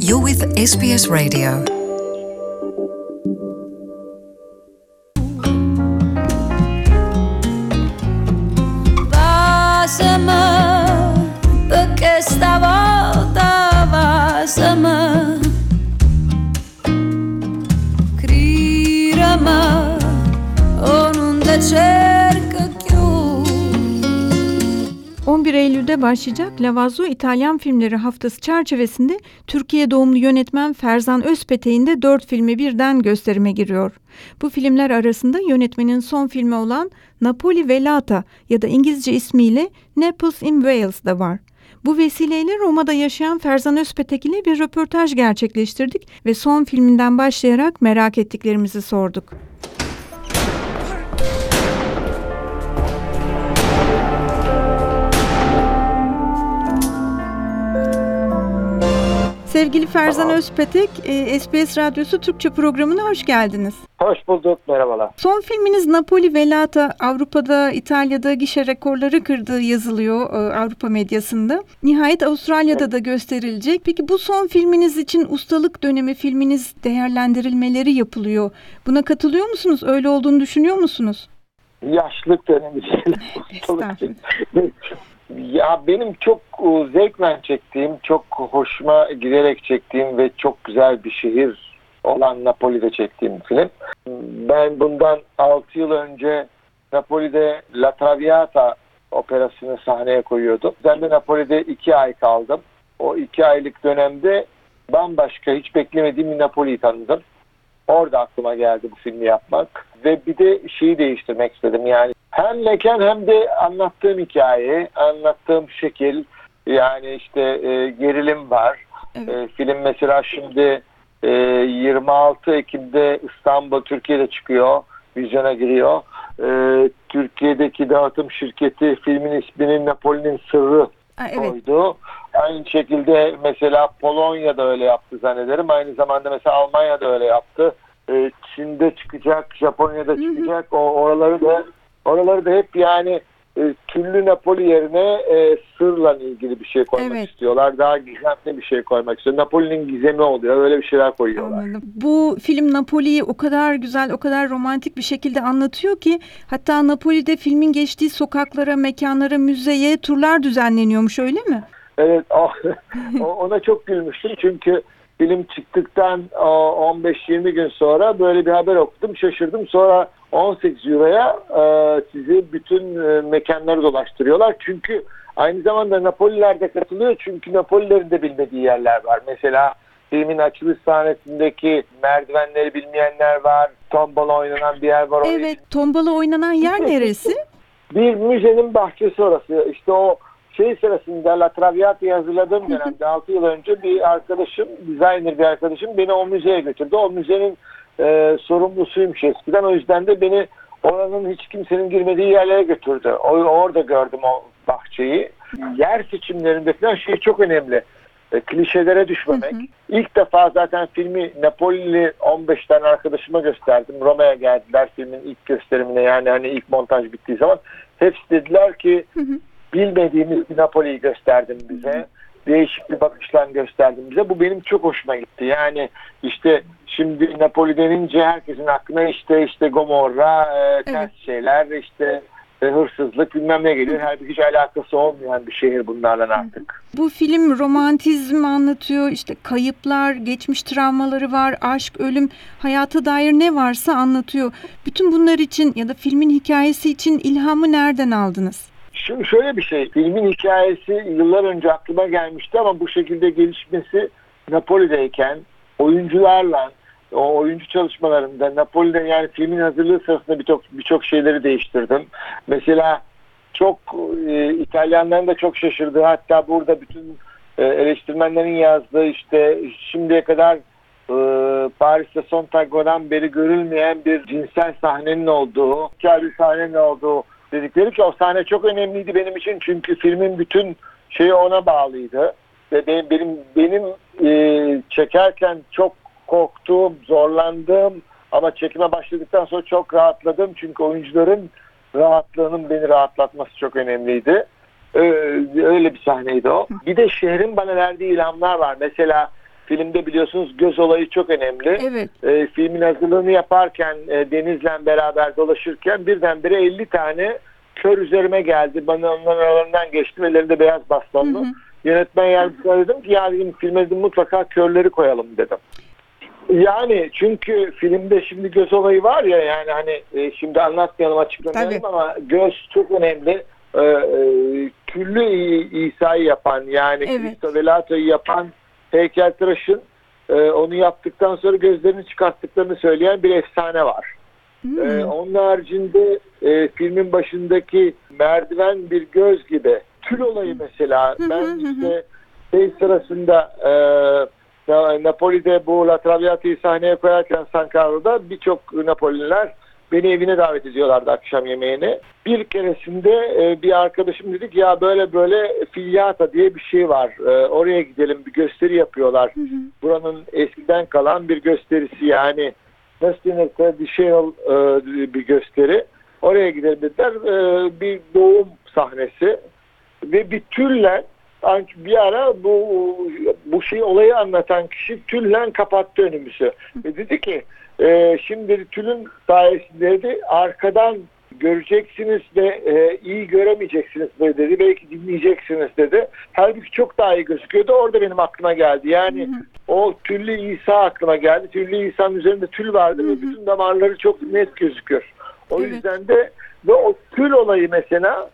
You're with SBS Radio. Básame, porque esta volta básame. Crirama, onun da cerca chiù. 11 Eylül'de başlayacak Lavazzo İtalyan Filmleri Haftası çerçevesinde Türkiye doğumlu yönetmen Ferzan Özpetek'in de 4 filmi birden gösterime giriyor. Bu filmler arasında yönetmenin son filmi olan Napoli Velata ya da İngilizce ismiyle Naples in Wales da var. Bu vesileyle Roma'da yaşayan Ferzan Özpetek ile bir röportaj gerçekleştirdik ve son filminden başlayarak merak ettiklerimizi sorduk. Sevgili Ferzan Özpetek, SBS Radyosu Türkçe programına hoş geldiniz. Hoş bulduk, merhabalar. Son filminiz Napoli Velata, Avrupa'da, İtalya'da gişe rekorları kırdığı yazılıyor Avrupa medyasında. Nihayet Avustralya'da da gösterilecek. Peki bu son filminiz için ustalık dönemi filminiz değerlendirilmeleri yapılıyor. Buna katılıyor musunuz? Öyle olduğunu düşünüyor musunuz? Yaşlılık dönemi için. Estağfurullah. Ya benim çok zevkle çektiğim, çok hoşuma giderek çektiğim ve çok güzel bir şehir olan Napoli'de çektiğim film. Ben bundan 6 yıl önce Napoli'de La Traviata operasını sahneye koyuyordum. Ben de Napoli'de 2 ay kaldım. O 2 aylık dönemde bambaşka, hiç beklemediğim bir Napoli'yi tanıdım. Orada aklıma geldi bu filmi yapmak. Ve bir de şeyi değiştirmek istedim. Yani hem mekan hem de anlattığım hikaye, anlattığım şekil. Yani işte gerilim var. Evet. Film mesela şimdi 26 Ekim'de İstanbul, Türkiye'de çıkıyor. Vizyona giriyor. Türkiye'deki dağıtım şirketi filmin ismini Napoli'nin Sırrı koydu. Aynı şekilde mesela Polonya'da öyle yaptı zannederim. Aynı zamanda mesela Almanya'da öyle yaptı. Çin'de çıkacak, Japonya'da çıkacak. Oraları da hep yani Tüllü Napoli yerine sırla ilgili bir şey koymak istiyorlar. Daha gizemli bir şey koymak istiyor. Napoli'nin gizemi oluyor. Öyle bir şeyler koyuyorlar. Anladım. Bu film Napoli'yi o kadar güzel, o kadar romantik bir şekilde anlatıyor ki hatta Napoli'de filmin geçtiği sokaklara, mekanlara, müzeye turlar düzenleniyormuş, öyle mi? Evet, ona çok gülmüştüm çünkü film çıktıktan 15-20 gün sonra böyle bir haber okudum, şaşırdım. Sonra 18 euroya sizi bütün mekanları dolaştırıyorlar. Çünkü aynı zamanda Napoliler de katılıyor çünkü Napolilerin de bilmediği yerler var. Mesela filmin açılış sahnesindeki merdivenleri bilmeyenler var. Tombala oynanan bir yer var. Evet, tombala oynanan yer neresi? Bir müzenin bahçesi orası. İşte o sırasında La Traviata'yı hazırladığım dönemde 6 yıl önce bir arkadaşım, designer bir arkadaşım beni o müzeye götürdü. O müzenin sorumlusuymuş eskiden. O yüzden de beni oranın hiç kimsenin girmediği yerlere götürdü. Orada gördüm o bahçeyi. Yer seçimlerinde falan şey çok önemli. Klişelere düşmemek. İlk defa zaten filmi Napoli'li 15 tane arkadaşıma gösterdim. Roma'ya geldiler filmin ilk gösterimine, yani hani ilk montaj bittiği zaman. Hepsi dediler ki bilmediğimiz bir Napoli'yi gösterdin bize. Değişik bir bakışla gösterdin bize. Bu benim çok hoşuma gitti. Yani işte şimdi Napoli denince herkesin aklına işte Gomorra, ters şeyler, işte hırsızlık bilmem ne geliyor. Halbuki hiç alakası olmayan bir şehir bunlardan artık. Bu film romantizm anlatıyor. İşte kayıplar, geçmiş travmaları var, aşk, ölüm, hayata dair ne varsa anlatıyor. Bütün bunlar için ya da filmin hikayesi için ilhamı nereden aldınız? Şimdi şöyle bir şey, filmin hikayesi yıllar önce aklıma gelmişti ama bu şekilde gelişmesi Napoli'deyken oyuncularla, o oyuncu çalışmalarında Napoli'de, yani filmin hazırlığı sırasında birçok şeyleri değiştirdim. Mesela çok İtalyanların da çok şaşırdığı, hatta burada bütün eleştirmenlerin yazdığı, işte şimdiye kadar Paris'te Sontago'dan beri görülmeyen bir cinsel sahnenin olduğu, bir sahnenin olduğu dedikleri ki o sahne çok önemliydi benim için çünkü filmin bütün şeyi ona bağlıydı ve benim çekerken çok korktuğum, zorlandığım ama çekime başladıktan sonra çok rahatladım çünkü oyuncuların rahatlığının beni rahatlatması çok önemliydi. Öyle bir sahneydi o. Bir de şehrin bana verdiği ilhamlar var. Mesela filmde biliyorsunuz göz olayı çok önemli. Evet. Filmin hazırlığını yaparken Deniz'le beraber dolaşırken birdenbire 50 tane kör üzerime geldi. Bana onların aralarından geçtim. Ellerinde beyaz bastonlu. Yönetmen yardımcısına dedim ki ya dedim, filme dedim, mutlaka körleri koyalım dedim. Yani çünkü filmde şimdi göz olayı var ya, yani hani şimdi anlatmayalım, açıklamayalım. Tabii. Ama göz çok önemli. Küllü İsa'yı yapan, yani Cristo Velato'yu yapan heykeltıraşın onu yaptıktan sonra gözlerini çıkarttıklarını söyleyen bir efsane var. Onun haricinde filmin başındaki merdiven bir göz gibi. Tül olayı mesela. Ben işte sırasında Napoli'de bu La Traviata'yı sahneye koyarken San Carlo'da birçok Napolililer beni evine davet ediyorlardı akşam yemeğine. Bir keresinde bir arkadaşım dedi ki ya böyle Figliata diye bir şey var. Oraya gidelim, bir gösteri yapıyorlar. Buranın eskiden kalan bir gösterisi, yani nasıl denir, traditional bir gösteri. Oraya gidelim dediler. Bir doğum sahnesi ve bir tülle bir ara bu şeyi, olayı anlatan kişi tülle kapattı önümüzü. Ve dedi ki şimdi tülün sayesinde dedi, arkadan göreceksiniz de iyi göremeyeceksiniz dedi. Belki dinleyeceksiniz dedi. Halbuki çok daha iyi gözüküyordu. Orada benim aklıma geldi. Yani o tüllü İsa aklıma geldi. Tüllü İsa'nın üzerinde tül vardı ve bütün damarları çok net gözüküyor. O yüzden de ve o tül olayı mesela,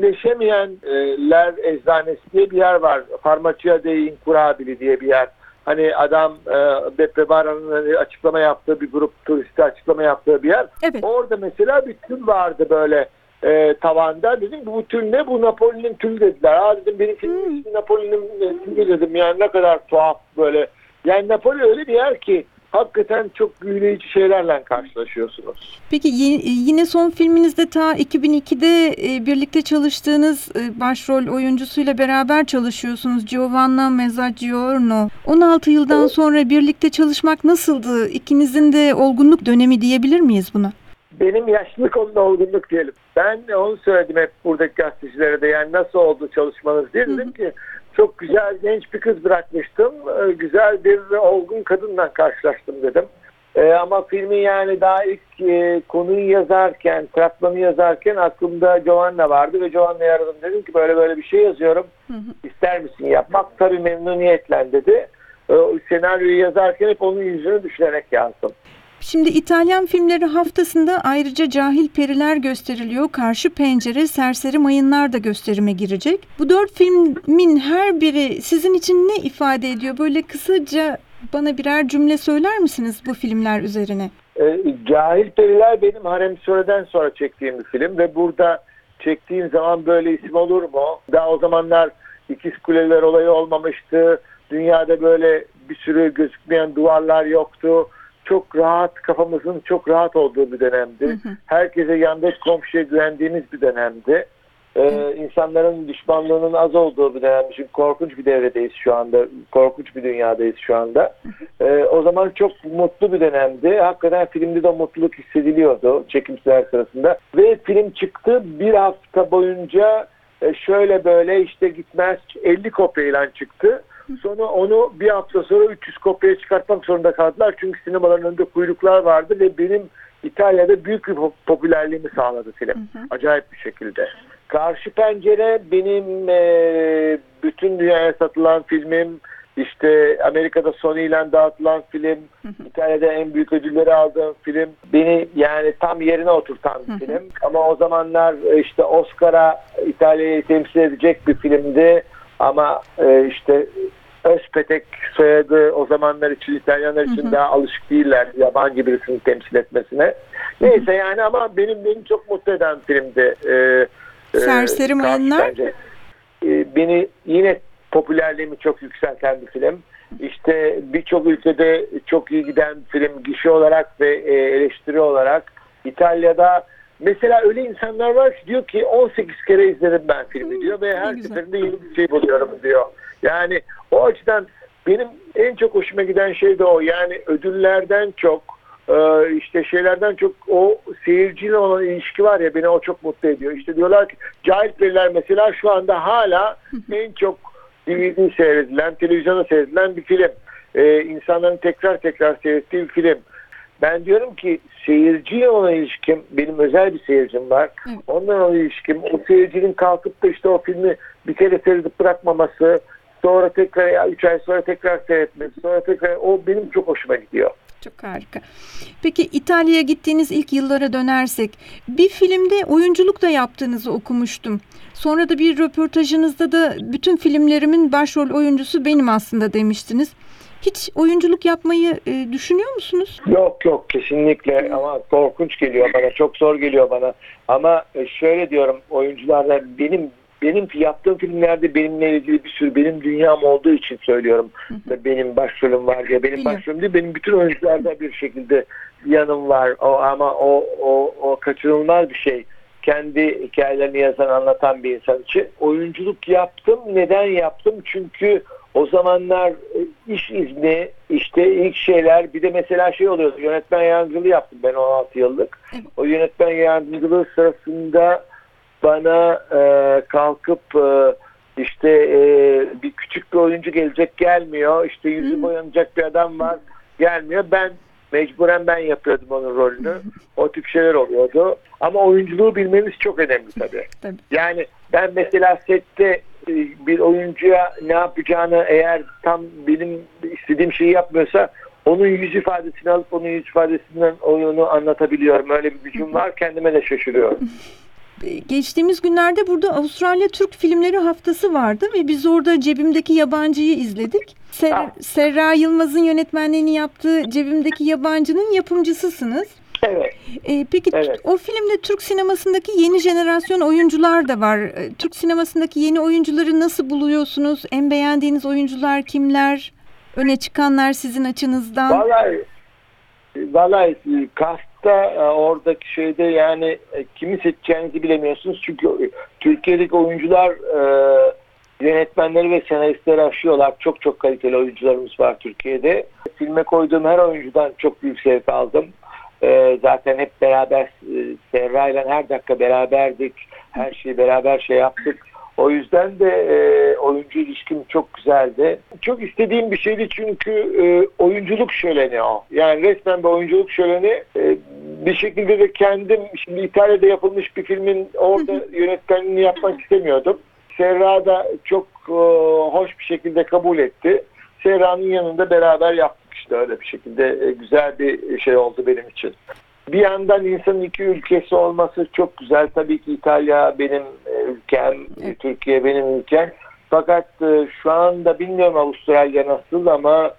iyileşemeyenler eczanesi diye bir yer var. Farmacia dei Incurabili diye bir yer. Hani adam Beppe Bara'nın açıklama yaptığı, bir grup turisti açıklama yaptığı bir yer. Evet. Orada mesela bir tül vardı böyle tavanda. Dedim bu tül ne? Bu Napoli'nin tülü dediler. Dedim benim filmin ismi Napoli'nin tülü dedim. Yani ne kadar tuhaf böyle. Yani Napoli öyle bir yer ki hakikaten çok büyüleyici şeylerle karşılaşıyorsunuz. Peki yine son filminizde ta 2002'de birlikte çalıştığınız başrol oyuncusuyla beraber çalışıyorsunuz. Giovanna Mezzagiorno. 16 yıldan sonra birlikte çalışmak nasıldı? İkinizin de olgunluk dönemi diyebilir miyiz buna? Benim yaşlılık, onun olgunluk diyelim. Ben onu söyledim hep buradaki gazetecilere de, yani nasıl oldu çalışmanız diye. Dedim ki çok güzel genç bir kız bırakmıştım. Güzel bir olgun kadınla karşılaştım dedim. Ama filmi yani daha ilk konuyu yazarken, fragmanı yazarken aklımda Giovanna vardı ve Giovanna'yı aradım. Dedim ki böyle bir şey yazıyorum. İster misin yapmak? Tabii memnuniyetle dedi. Senaryoyu yazarken hep onun yüzünü düşünerek yazdım. Şimdi İtalyan filmleri haftasında ayrıca Cahil Periler gösteriliyor. Karşı Pencere, Serseri Mayınlar da gösterime girecek. Bu 4 filmin her biri sizin için ne ifade ediyor? Böyle kısaca bana birer cümle söyler misiniz bu filmler üzerine? Cahil Periler benim Harem Sure'den sonra çektiğim bir film ve burada çektiğim zaman böyle isim olur mu? Daha o zamanlar İkiz Kuleler olayı olmamıştı. Dünyada böyle bir sürü gözükmeyen duvarlar yoktu. Çok rahat, kafamızın çok rahat olduğu bir dönemdi. Herkese, yandaki komşuya güvendiğimiz bir dönemdi. İnsanların düşmanlığının az olduğu bir dönemdi. Çünkü korkunç bir devredeyiz şu anda. Korkunç bir dünyadayız şu anda. O zaman çok mutlu bir dönemdi. Hakikaten filmde de mutluluk hissediliyordu çekimler sırasında. Ve film çıktı. Bir hafta boyunca şöyle böyle işte gitmez 50 kopyayla çıktı. Sonra onu bir hafta sonra 300 kopya çıkartmak zorunda kaldılar. Çünkü sinemaların önünde kuyruklar vardı ve benim İtalya'da büyük bir popülerliğimi sağladı film. Acayip bir şekilde. Karşı Pencere benim bütün dünyaya satılan filmim. İşte Amerika'da Sony ile dağıtılan film. İtalya'da en büyük ödülleri aldığım film. Beni yani tam yerine oturtan bir film. Ama o zamanlar işte Oscar'a İtalya'yı temsil edecek bir filmdi. Ama işte Özpetek soyadı o zamanlar için, İtalyanlar için daha alışık değiller yabancı birisini temsil etmesine. Neyse yani, ama beni çok mutlu eden filmdi. Serseri Mayınlar. Beni yine popülerliğimi çok yükselten bir film. İşte birçok ülkede çok iyi giden bir film, gişe olarak ve eleştiri olarak. İtalya'da mesela öyle insanlar var ki diyor ki 18 kere izledim ben filmi diyor ve her seferinde yeni bir şey buluyorum diyor. Yani o açıdan benim en çok hoşuma giden şey de o. Yani ödüllerden çok, işte şeylerden çok o seyirciyle olan ilişki var ya, beni o çok mutlu ediyor. İşte diyorlar ki Cahil Periler mesela şu anda hala en çok DVD seyredilen, televizyonda seyredilen bir film. insanların tekrar tekrar seyrettiği bir film. Ben diyorum ki seyirciye olan ilişkim, benim özel bir seyircim var. Evet. Ondan olan ilişkim, o seyircinin kalkıp da işte o filmi bir kere seyredip bırakmaması, sonra tekrar 3 ay sonra tekrar seyretmesi, sonra tekrar, o benim çok hoşuma gidiyor. Çok harika. Peki İtalya'ya gittiğiniz ilk yıllara dönersek, bir filmde oyunculuk da yaptığınızı okumuştum. Sonra da bir röportajınızda da bütün filmlerimin başrol oyuncusu benim aslında demiştiniz. Hiç oyunculuk yapmayı düşünüyor musunuz? Yok kesinlikle, ama korkunç geliyor bana, çok zor geliyor bana. Ama şöyle diyorum, oyuncularla benim yaptığım filmlerde benimle ilgili bir sürü benim dünyam olduğu için söylüyorum. Benim başrolüm var ya, benim başrolüm değil, benim bütün oyuncularda bir şekilde yanım var. Ama o kaçınılmaz bir şey. Kendi hikayelerini yazan, anlatan bir insan için. Oyunculuk yaptım. Neden yaptım? Çünkü o zamanlar iş izni, işte ilk şeyler, bir de mesela şey oluyordu, yönetmen yardımcılığı yaptım ben 16 yıllık. Evet. O yönetmen yardımcılığı sırasında bana kalkıp bir küçük bir oyuncu gelecek, gelmiyor. İşte yüzü boyanacak bir adam var, gelmiyor. Mecburen ben yapıyordum onun rolünü. O tip şeyler oluyordu. Ama oyunculuğu bilmeniz çok önemli tabii. Yani ben mesela sette bir oyuncuya ne yapacağını, eğer tam benim istediğim şeyi yapmıyorsa, onun yüz ifadesini alıp onun yüz ifadesinden oyunu anlatabiliyorum. Öyle bir gücüm var. Kendime de şaşırıyorum. Geçtiğimiz günlerde burada Avustralya Türk Filmleri Haftası vardı ve biz orada Cebimdeki Yabancı'yı izledik. Serra Yılmaz'ın yönetmenliğini yaptığı Cebimdeki Yabancı'nın yapımcısısınız. Evet. Peki evet. O filmde Türk sinemasındaki yeni jenerasyon oyuncular da var. Türk sinemasındaki yeni oyuncuları nasıl buluyorsunuz? En beğendiğiniz oyuncular kimler? Öne çıkanlar sizin açınızdan? Vallahi kastta, oradaki şeyde yani kimi seçeceğinizi bilemiyorsunuz. Çünkü Türkiye'deki oyuncular yönetmenleri ve senaristleri aşıyorlar. Çok çok kaliteli oyuncularımız var Türkiye'de. Filme koyduğum her oyuncudan çok büyük zevk aldım. Zaten hep beraber Serra ile her dakika beraberdik. Her şeyi beraber yaptık. O yüzden de oyuncu ilişkim çok güzeldi. Çok istediğim bir şeydi çünkü oyunculuk şöleni o. Yani resmen bir oyunculuk şöleni. Bir şekilde de kendim, şimdi İtalya'da yapılmış bir filmin orada yönetmenliğini yapmak istemiyordum. Serra da çok hoş bir şekilde kabul etti. Serra'nın yanında beraber yaptık işte, öyle bir şekilde güzel bir şey oldu benim için. Bir yandan insanın iki ülkesi olması çok güzel. Tabii ki İtalya benim ülkem, Türkiye benim ülkem. Fakat şu anda bilmiyorum Avustralya nasıl, ama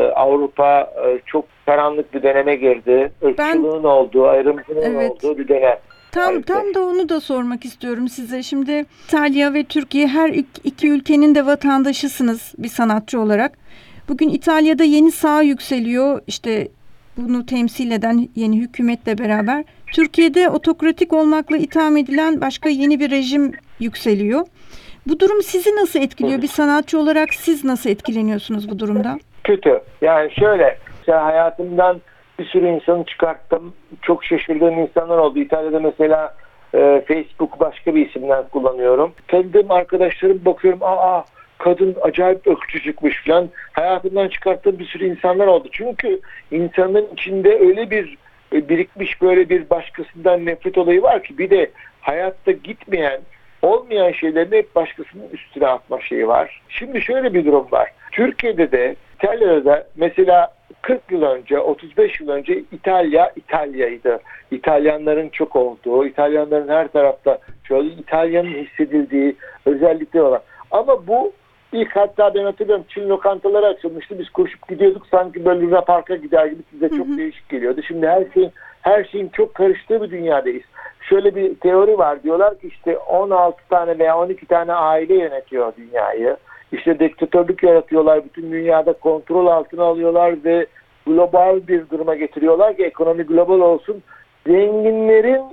Avrupa çok karanlık bir döneme girdi. Irkçılığın olduğu, ayrımcılığın olduğu bir dönem. Tam da onu da sormak istiyorum size. Şimdi İtalya ve Türkiye, her iki ülkenin de vatandaşısınız bir sanatçı olarak. Bugün İtalya'da yeni sağ yükseliyor. İşte bunu temsil eden yeni hükümetle beraber. Türkiye'de otokratik olmakla itham edilen başka yeni bir rejim yükseliyor. Bu durum sizi nasıl etkiliyor? Bir sanatçı olarak siz nasıl etkileniyorsunuz bu durumda? Kötü. Yani şöyle, hayatımdan bir sürü insanı çıkarttım. Çok şaşırdığım insanlar oldu. İtalya'da mesela Facebook başka bir isimden kullanıyorum. Tanıdığım arkadaşlarım, bakıyorum, kadın acayip ırkçı çıkmış falan. Hayatımdan çıkarttığım bir sürü insanlar oldu. Çünkü insanın içinde öyle bir birikmiş böyle bir başkasından nefret olayı var ki, bir de hayatta gitmeyen, olmayan şeylerini hep başkasının üstüne atma şeyi var. Şimdi şöyle bir durum var. Türkiye'de de, İtalya'da da mesela 40 yıl önce, 35 yıl önce İtalya İtalya'ydı. İtalyanların çok olduğu, İtalyanların her tarafta şöyle İtalya'nın hissedildiği özellikleri olan. Ama bu ilk, hatta ben hatırlıyorum, Çin lokantaları açılmıştı. Biz koşup gidiyorduk, sanki böyle Luna Park'a gider gibi, size çok değişik geliyordu. Şimdi her şeyin çok karıştığı bir dünyadayız. Şöyle bir teori var. Diyorlar ki işte 16 tane veya 12 tane aile yönetiyor dünyayı. İşte diktatörlük yaratıyorlar. Bütün dünyada kontrol altına alıyorlar ve global bir duruma getiriyorlar ki ekonomi global olsun. Zenginlerin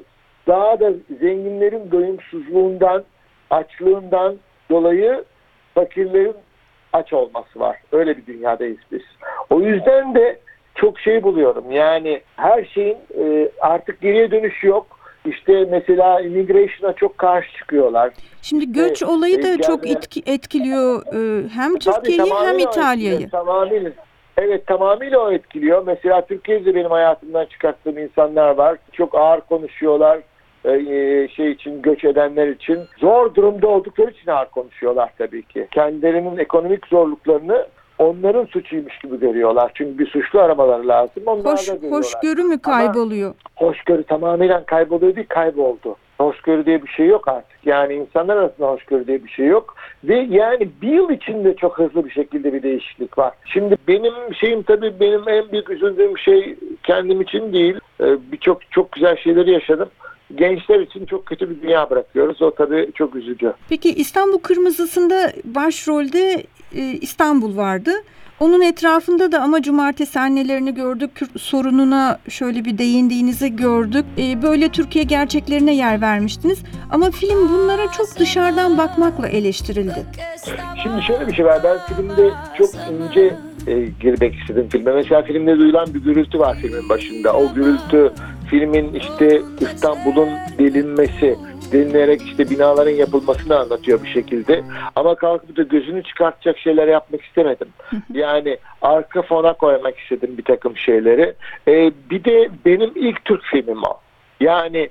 doyumsuzluğundan, açlığından dolayı fakirlerin aç olması var. Öyle bir dünyadayız biz. O yüzden de çok şey buluyorum. Yani her şeyin artık geriye dönüş yok. İşte mesela immigration'a çok karşı çıkıyorlar. Şimdi göç olayı da çok etkiliyor hem Türkiye'yi hem İtalya'yı. Evet, tamamıyla o etkiliyor. Mesela Türkiye'de benim hayatımdan çıkarttığım insanlar var. Çok ağır konuşuyorlar. için göç edenler için zor durumda oldukları için ağır konuşuyorlar tabii ki. Kendilerinin ekonomik zorluklarını onların suçuymuş gibi görüyorlar. Çünkü bir suçlu aramaları lazım. Hoşgörü mü kayboluyor? Ama hoşgörü tamamen kayboluyor değil, kayboldu. Hoşgörü diye bir şey yok artık. Yani insanlar arasında hoşgörü diye bir şey yok. Ve yani bir yıl içinde çok hızlı bir şekilde bir değişiklik var. Şimdi benim tabii benim en büyük üzüldüğüm şey kendim için değil. Çok güzel şeyleri yaşadım. Gençler için çok kötü bir dünya bırakıyoruz. O tabii çok üzücü. Peki İstanbul Kırmızısı'nda başrolde İstanbul vardı. Onun etrafında da ama cumartesi annelerini gördük. Kürt sorununa şöyle bir değindiğinizi gördük. Böyle Türkiye gerçeklerine yer vermiştiniz. Ama film bunlara çok dışarıdan bakmakla eleştirildi. Şimdi şöyle bir şey var. Ben filmde çok ince girmek istedim filme. Mesela filmde duyulan bir gürültü var filmin başında. O gürültü filmin İstanbul'un delinerek binaların yapılmasını anlatıyor bir şekilde. Ama kalkıp da gözünü çıkartacak şeyler yapmak istemedim. Yani arka fona koymak istedim bir takım şeyleri. Bir de benim ilk Türk filmim o. Yani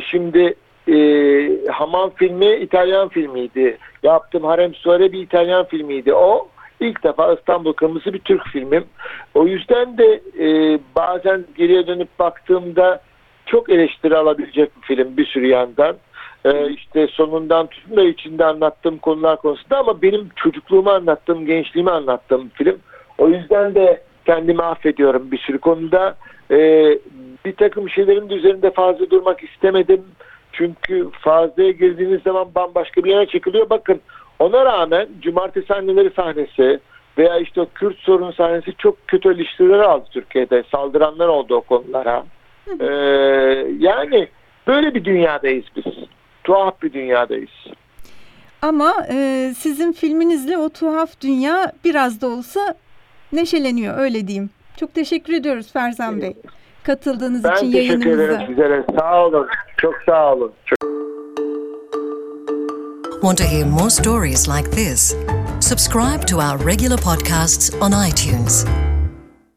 Hamam filmi İtalyan filmiydi. Yaptığım Harem Suare bir İtalyan filmiydi. O İlk defa İstanbul Kırmızı bir Türk filmim. O yüzden de bazen geriye dönüp baktığımda çok eleştiri alabilecek bir film bir sürü yandan. Sonundan tutun da içinde anlattığım konular konusunda ama benim çocukluğumu anlattığım, gençliğimi anlattığım film. O yüzden de kendimi affediyorum bir sürü konuda. Bir takım şeylerin de üzerinde fazla durmak istemedim. Çünkü fazlaya girdiğiniz zaman bambaşka bir yana çekiliyor. Bakın, ona rağmen Cumartesi Anneleri sahnesi veya o Kürt sorunu sahnesi çok kötü eleştiriler aldı Türkiye'de. Saldıranlar oldu o konulara. Yani böyle bir dünyadayız biz. Tuhaf bir dünyadayız. Ama sizin filminizle o tuhaf dünya biraz da olsa neşeleniyor, öyle diyeyim. Çok teşekkür ediyoruz Ferzan Bey. Katıldığınız için yayınımıza. Ben teşekkür ederim sizlere. Sağ olun. Çok sağ olun. Want to hear more stories like this? Subscribe to our regular podcasts on iTunes.